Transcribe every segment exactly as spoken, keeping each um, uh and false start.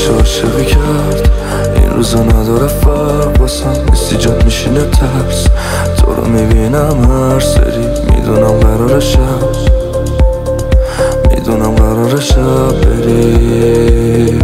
نمیشه عاشقی کرد، این روزا نداره فرق واسم، نیستی جات میشینه ترس. تو رو میبینم هر سری، میدونم قراره شب، میدونم قراره شب بری.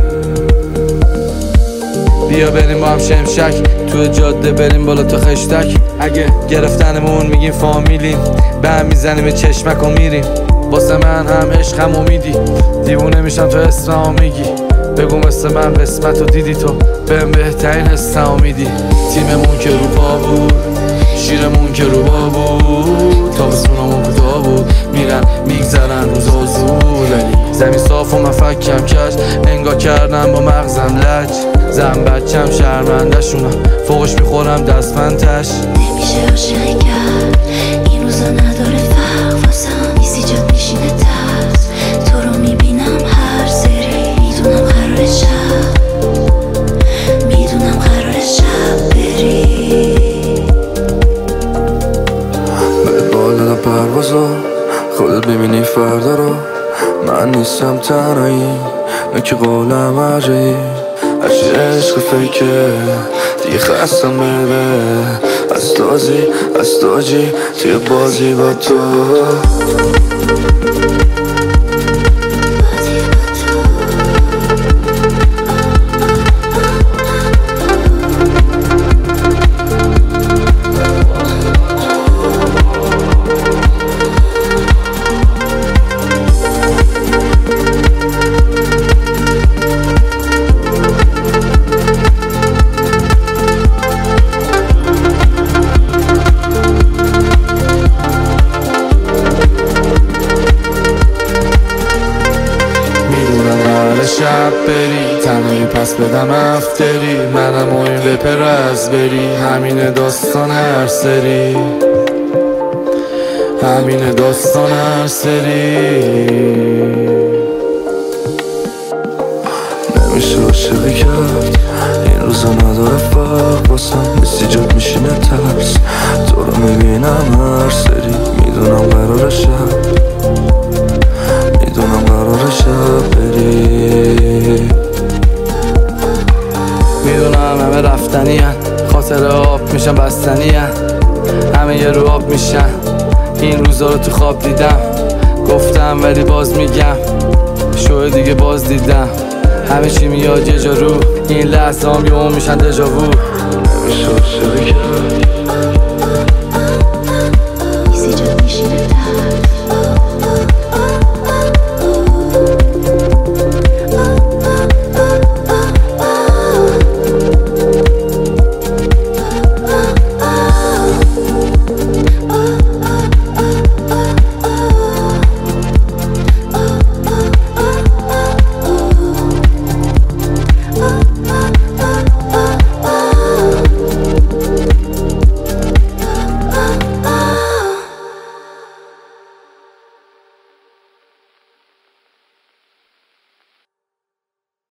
بیا بریم با هم شمشک، تو جاده بریم بالا تا خشتک. اگه گرفتنمون میگیم فامیلیم، به هم میزنیم چشمک و میریم. واسه من هم عشقم امیدی، دیوونه میشم تو اسممو میگی. بگو مثل من قسمتو دیدی تو، بهم بهترین حسمو میدی. تیممون که رو پا بود، شیرمون که رو با بود، تابستونمون کوتاه بود، میرن میگذرن روزا زود. زمین صاف و من فکم کش، انگار کردم با مغزم لج. زن بچم شرمنده شونم، فوقش میخورم دستفندش. نمیشه عاشقی کرد، این روزا نداره فرق واسم، نیستی جات میشینه ترس. تو رو میبینم هر سری، میدونم قراره شب، میدونم قراره شب بری. بهت بال دادم پروازا، خودت ببینی فردا رو. من نیستم تنهایی، نه که قولم عجایی. هرچی عشق فیکه دیگه خستم ببه، از تازی از تاجی توی بازی با تو. شب بری تنهایی پس بدم افتری، منم و این بپر از بری. همین داستان هر سری، همین داستان هر سری. نمیشه عاشقی کرد، این روزا نداره فرق واسم، نیستی جات میشینه ترس. تو رو میبینم هر سری، میدونم قراره شب، میدونم قراره شب بری. میدونم همه رفتنی هن، خاطر آب میشن بستنی هن، همه یه رو آب میشن. این روزا رو تو خواب دیدم، گفتم ولی باز میگم، شوه دیگه باز دیدم. همه چی میاد یه جا رو، این لحظه هم یه اون میشن دژاوو. نمیشه عاشقی کرد،